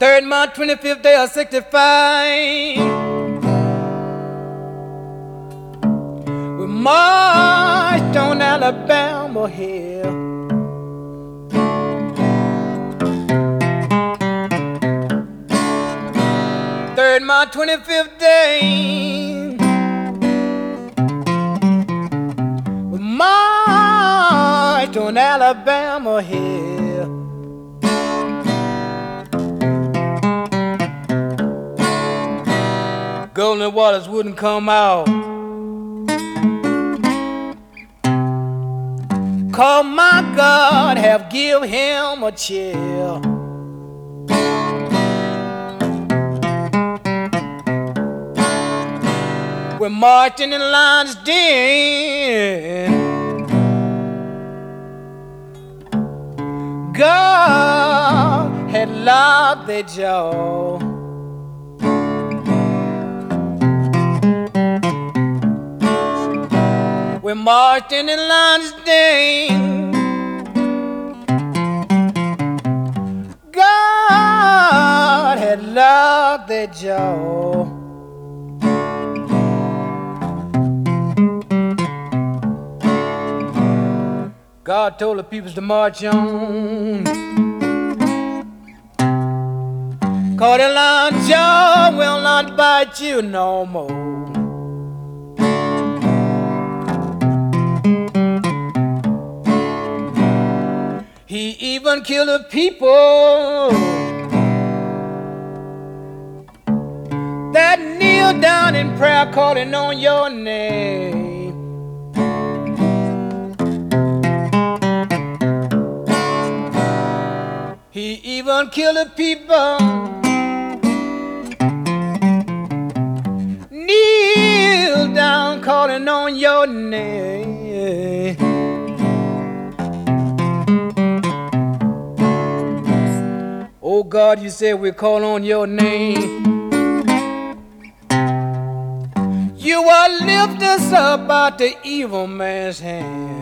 3rd month, 25th day of 65, we marched on Alabama Hill. Third month, 25th day, we marched on Alabama Hill. Golden Waters wouldn't come out, 'cause my God have give him a chill. We're marching in lines then. God had locked their jaw. We're marching in lines then. God had locked their jaw. God told the peoples to march on, 'cause the lion jaw will not bite you no more. He even killed the people that kneel down in prayer calling on your name. He even killed the people kneel down calling on your name. Oh God, you said we call on your name. You will lift us up out the evil man's hand.